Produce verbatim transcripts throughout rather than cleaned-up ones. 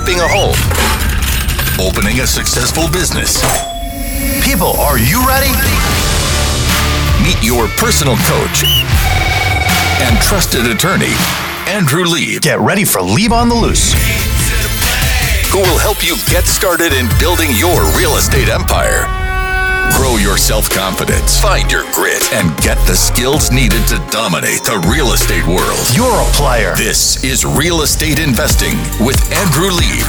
flipping a home, opening a successful business. People, are you ready? Meet your personal coach and trusted attorney, Andrew Lieb. Get ready for Lieb on the Loose, who will help you get started in building your real estate empire. Grow your self-confidence, find your grit, and get the skills needed to dominate the real estate world. You're a player. This is Real Estate Investing with Andrew Lieb.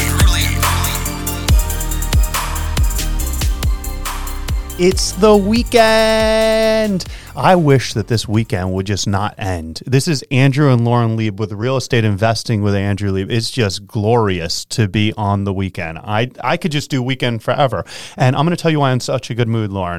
It's the weekend. I wish that this weekend would just not end. This is Andrew and Lauren Lieb with Real Estate Investing with Andrew Lieb. It's just glorious to be on the weekend. I, I could just do weekend forever. And I'm going to tell you why I'm in such a good mood, Lauren.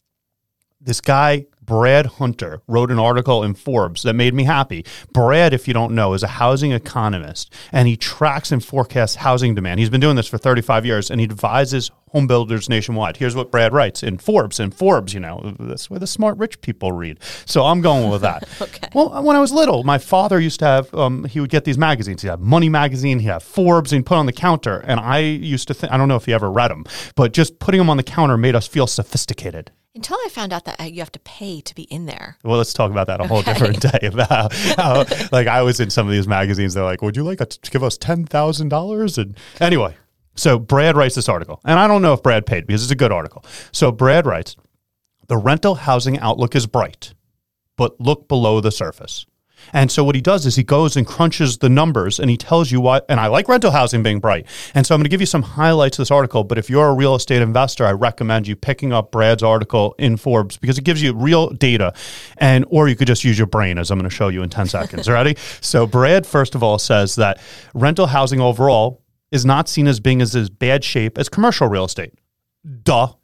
This guy, Brad Hunter, wrote an article in Forbes that made me happy. Brad, if you don't know, is a housing economist, and he tracks and forecasts housing demand. He's been doing this for thirty-five years, and he advises home builders nationwide. Here's what Brad writes in Forbes. In Forbes, you know, that's where the smart rich people read. So I'm going with that. Okay. Well, when I was little, my father used to have, um, he would get these magazines. He'd have Money Magazine, he'd have Forbes, and he'd put on the counter. And I used to think, I don't know if he ever read them, but just putting them on the counter made us feel sophisticated. Until I found out that you have to pay to be in there. Well, let's talk about that a whole Okay. different day. About how, like, I was in some of these magazines. They're like, "Would you like to give us ten thousand dollars?" And anyway, so Brad writes this article, and I don't know if Brad paid because it's a good article. So Brad writes, "The rental housing outlook is bright, but look below the surface." And so what he does is he goes and crunches the numbers and he tells you why. And I like rental housing being bright. And so I'm going to give you some highlights of this article. But if you're a real estate investor, I recommend you picking up Brad's article in Forbes because it gives you real data. And or you could just use your brain, as I'm going to show you in ten seconds. Ready? So Brad, first of all, says that rental housing overall is not seen as being as, as bad shape as commercial real estate. Duh.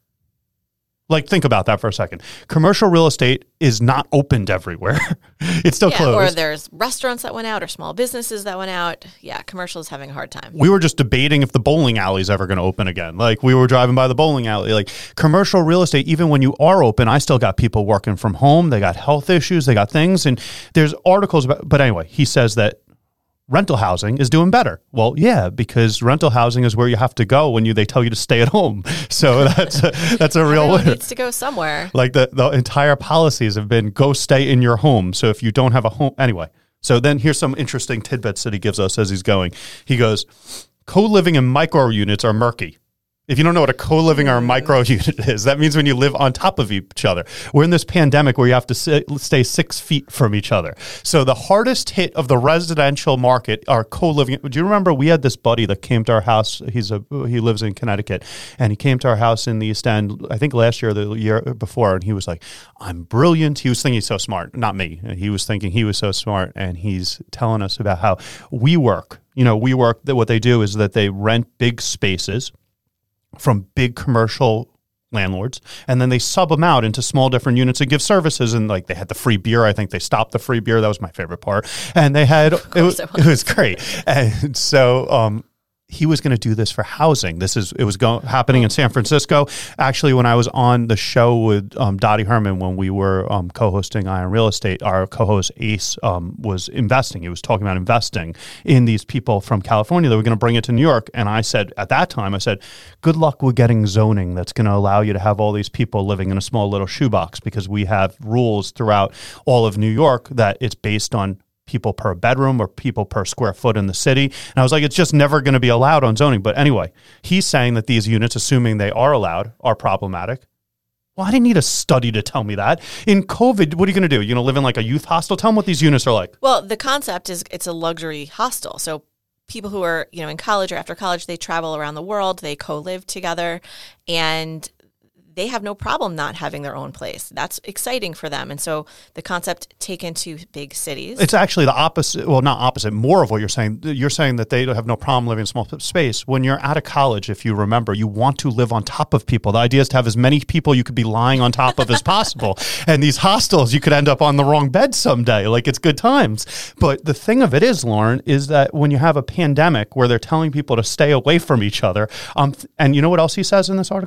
Like, think about that for a second. Commercial real estate is not opened everywhere. It's still yeah, closed. Or there's restaurants that went out or small businesses that went out. Yeah, commercial is having a hard time. We were just debating if the bowling alley is ever going to open again. Like, we were driving by the bowling alley. Like, commercial real estate, even when you are open, I still got people working from home. They got health issues. They got things. And there's articles about, but anyway, he says that rental housing is doing better. Well, yeah, because rental housing is where you have to go when you they tell you to stay at home. So that's a, that's a real Everyone winner. needs to go somewhere. Like the, the entire policies have been go stay in your home. So if you don't have a home, anyway. So then here's some interesting tidbits that he gives us as he's going. He goes, co-living and micro units are murky. If you don't know what a co-living or a micro unit is, that means when you live on top of each other. We're in this pandemic where you have to sit, stay six feet from each other. So the hardest hit of the residential market are co-living. Do you remember we had this buddy that came to our house? He's a he lives in Connecticut, and he came to our house in the East End, I think last year or the year before, and he was like, "I'm brilliant." He was thinking he's so smart. Not me. He was thinking he was so smart, and he's telling us about how WeWork, you know, WeWork, what they do is that they rent big spaces from big commercial landlords, and then they sub them out into small different units and give services. And like they had the free beer. I think they stopped the free beer. That was my favorite part. And they had, it was, it was great. And so, um, he was going to do this for housing. This is it was going happening in San Francisco. Actually, when I was on the show with um, Dottie Herman, when we were um, co-hosting Iron Real Estate, our co-host Ace um, was investing. He was talking about investing in these people from California that were going to bring it to New York. And I said, at that time, I said, good luck with getting zoning that's going to allow you to have all these people living in a small little shoebox, because we have rules throughout all of New York that it's based on people per bedroom or people per square foot in the city. And I was like, it's just never going to be allowed on zoning. But anyway, he's saying that these units, assuming they are allowed, are problematic. Well, I didn't need a study to tell me that. In COVID, what are you going to do? You're going to live in like a youth hostel? Tell them what these units are like. Well, the concept is it's a luxury hostel. So people who are, you know, in college or after college, they travel around the world, they co-live together, and they have no problem not having their own place. That's exciting for them. And so the concept taken to big cities. It's actually the opposite. Well, not opposite, more of what you're saying. You're saying that they have no problem living in a small space. When you're out of college, if you remember, you want to live on top of people. The idea is to have as many people you could be lying on top of as possible. And these hostels, you could end up on the wrong bed someday. Like, it's good times. But the thing of it is, Lauren, is that when you have a pandemic where they're telling people to stay away from each other, um, and you know what else he says in this article?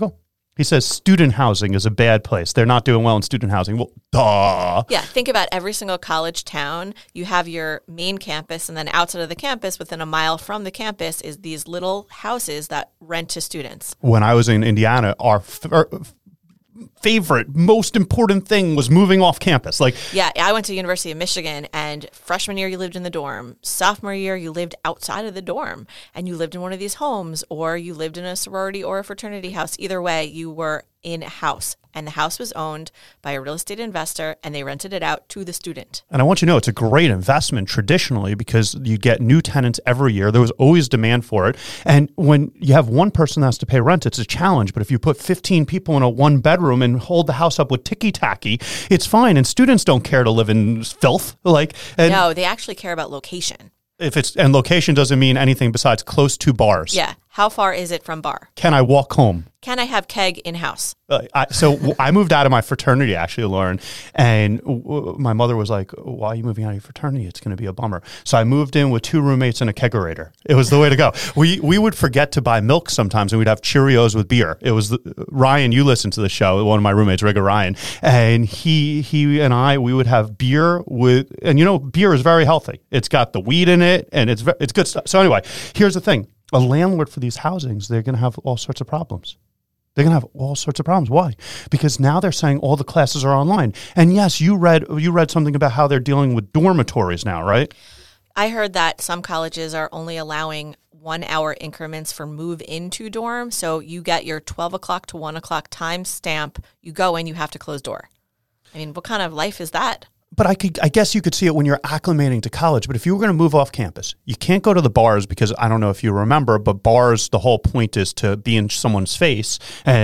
He says student housing is a bad place. They're not doing well in student housing. Well, duh. Yeah, think about every single college town. You have your main campus, and then outside of the campus, within a mile from the campus, is these little houses that rent to students. When I was in Indiana, our f- our favorite, most important thing was moving off campus. Like, yeah, I went to University of Michigan, and freshman year you lived in the dorm. Sophomore year you lived outside of the dorm, and you lived in one of these homes, or you lived in a sorority or a fraternity house. Either way, you were in a house, and the house was owned by a real estate investor, and they rented it out to the student. And I want you to know it's a great investment traditionally because you get new tenants every year. There was always demand for it. And when you have one person that has to pay rent, it's a challenge. But if you put fifteen people in a one bedroom and hold the house up with ticky-tacky, it's fine. And students don't care to live in filth. Like, and No, they actually care about location. if it's and location doesn't mean anything besides close to bars. Yeah. How far is it from bar? Can I walk home? Can I have keg in-house? Uh, I, so w- I moved out of my fraternity, actually, Lauren, and w- w- my mother was like, why are you moving out of your fraternity? It's going to be a bummer. So I moved in with two roommates and a kegerator. It was the way to go. We we would forget to buy milk sometimes, and we'd have Cheerios with beer. It was the, Ryan, you listened to the show, one of my roommates, Rigga Ryan, and he he and I, we would have beer with, and you know, beer is very healthy. It's got the weed in it, and it's ve- it's good stuff. So anyway, here's the thing. A landlord for these housings, they're going to have all sorts of problems. They're going to have all sorts of problems. Why? Because now they're saying all the classes are online. And yes, you read you read something about how they're dealing with dormitories now, right? I heard that some colleges are only allowing one hour increments for move into dorm. So you get your twelve o'clock to one o'clock time stamp. You go in, you have to close door. I mean, what kind of life is that? But I could, I guess you could see it when you're acclimating to college. But if you were going to move off campus, you can't go to the bars because I don't know if you remember, but bars, the whole point is to be in someone's face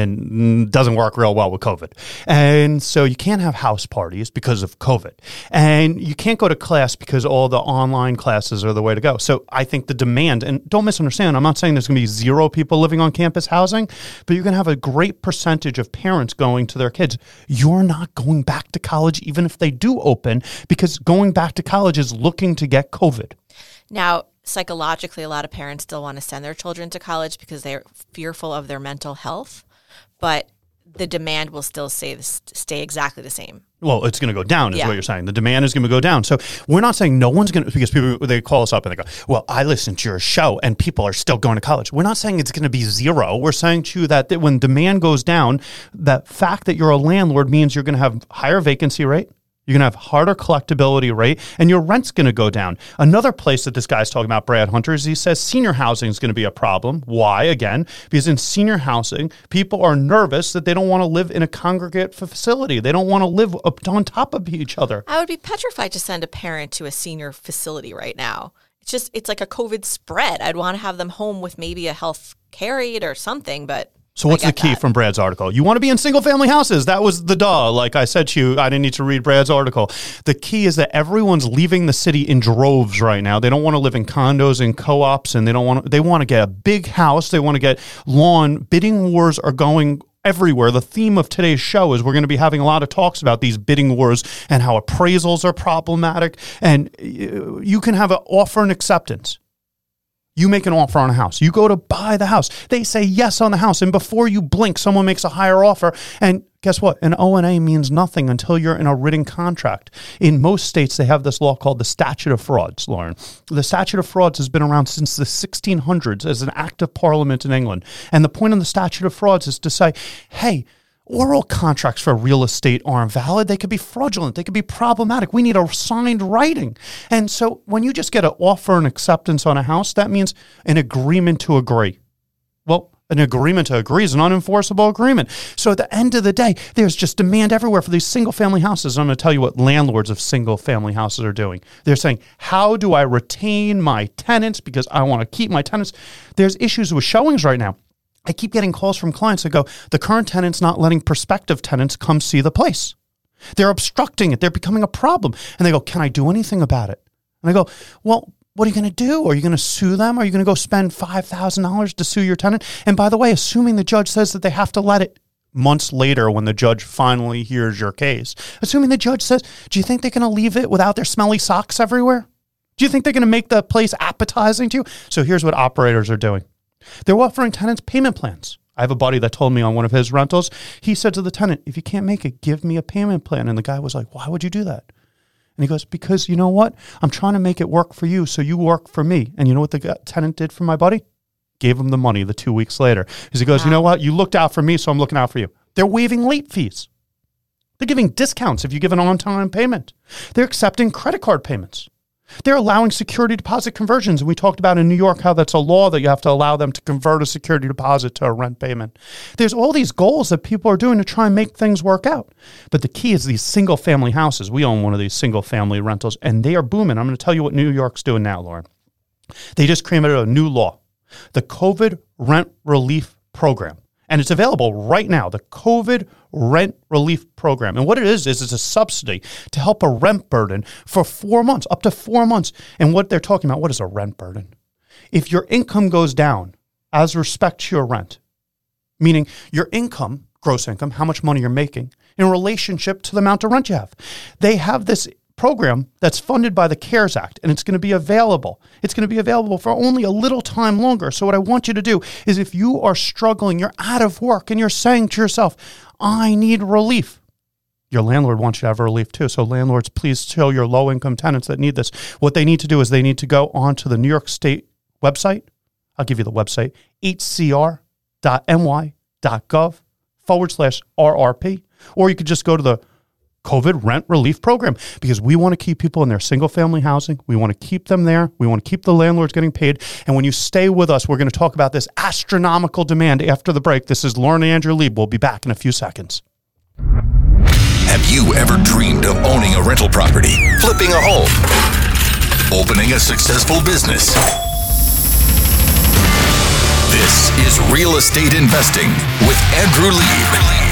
and doesn't work real well with COVID. And so you can't have house parties because of COVID. And you can't go to class because all the online classes are the way to go. So I think the demand, and don't misunderstand, I'm not saying there's going to be zero people living on campus housing, but you're going to have a great percentage of parents going to their kids. You're not going back to college even if they do open. Open because going back to college is looking to get COVID. Now, psychologically, a lot of parents still want to send their children to college because they're fearful of their mental health, but the demand will still stay, stay exactly the same. Well, it's going to go down is Yeah. what you're saying. The demand is going to go down. So we're not saying no one's going to, because people, they call us up and they go, well, I listened to your show and people are still going to college. We're not saying it's going to be zero. We're saying to you that, that when demand goes down, the fact that you're a landlord means you're going to have higher vacancy rate. You're going to have harder collectability rate, and your rent's going to go down. Another place that this guy's talking about, Brad Hunter, is he says senior housing is going to be a problem. Why? Again, because in senior housing, people are nervous that they don't want to live in a congregate facility. They don't want to live up on top of each other. I would be petrified to send a parent to a senior facility right now. It's just, it's like a COVID spread. I'd want to have them home with maybe a health care aide or something, but So what's I the get key that. from Brad's article? You want to be in single-family houses. That was the duh. Like I said to you, I didn't need to read Brad's article. The key is that everyone's leaving the city in droves right now. They don't want to live in condos and co-ops, and they don't want to, they want to get a big house. They want to get lawn. Bidding wars are going everywhere. The theme of today's show is we're going to be having a lot of talks about these bidding wars and how appraisals are problematic. And you can have an offer and acceptance. You make an offer on a house. You go to buy the house. They say yes on the house. And before you blink, someone makes a higher offer. And guess what? An O and A means nothing until you're in a written contract. In most states, they have this law called the statute of frauds, Lauren. The statute of frauds has been around since the sixteen hundreds as an act of parliament in England. And the point of the statute of frauds is to say, hey, oral contracts for real estate aren't valid. They could be fraudulent. They could be problematic. We need a signed writing. And so when you just get an offer and acceptance on a house, that means an agreement to agree. Well, an agreement to agree is an unenforceable agreement. So at the end of the day, there's just demand everywhere for these single-family houses. And I'm going to tell you what landlords of single-family houses are doing. They're saying, how do I retain my tenants because I want to keep my tenants? There's issues with showings right now. I keep getting calls from clients that go, the current tenant's not letting prospective tenants come see the place. They're obstructing it. They're becoming a problem. And they go, can I do anything about it? And I go, well, what are you going to do? Are you going to sue them? Are you going to go spend five thousand dollars to sue your tenant? And by the way, assuming the judge says that they have to let it months later when the judge finally hears your case, assuming the judge says, do you think they're going to leave it without their smelly socks everywhere? Do you think they're going to make the place appetizing to you? So here's what operators are doing. They're offering tenants payment plans. I have a buddy that told me on one of his rentals, he said to the tenant, if you can't make it, give me a payment plan. And the guy was like, why would you do that? And he goes, because you know what? I'm trying to make it work for you, so you work for me. And you know what the guy, tenant did for my buddy? Gave him the money the two weeks later. Because he goes, wow. You know what? You looked out for me, so I'm looking out for you. They're waiving late fees. They're giving discounts if you give an on-time payment. They're accepting credit card payments. They're allowing security deposit conversions. And we talked about in New York how that's a law that you have to allow them to convert a security deposit to a rent payment. There's all these goals that people are doing to try and make things work out. But the key is these single-family houses. We own one of these single-family rentals, and they are booming. I'm going to tell you what New York's doing now, Lauren. They just created a new law, the COVID Rent Relief Program. And it's available right now, the COVID Rent Relief Program. And what it is, is it's a subsidy to help a rent burden for four months, up to four months. And what they're talking about, what is a rent burden? If your income goes down as respect to your rent, meaning your income, gross income, how much money you're making, in relationship to the amount of rent you have. They have this program that's funded by the CARES Act, and it's going to be available. It's going to be available for only a little time longer. So what I want you to do is if you are struggling, you're out of work, and you're saying to yourself, I need relief. Your landlord wants you to have relief too. So landlords, please tell your low-income tenants that need this. What they need to do is they need to go onto the New York State website. I'll give you the website, h c r dot n y dot gov forward slash R R P. Or you could just go to the COVID Rent Relief Program, because we want to keep people in their single-family housing. We want to keep them there. We want to keep the landlords getting paid. And when you stay with us, we're going to talk about this astronomical demand after the break. This is Lauren and Andrew Lieb. We'll be back in a few seconds. Have you ever dreamed of owning a rental property, flipping a home, opening a successful business? This is Real Estate Investing with Andrew Lieb.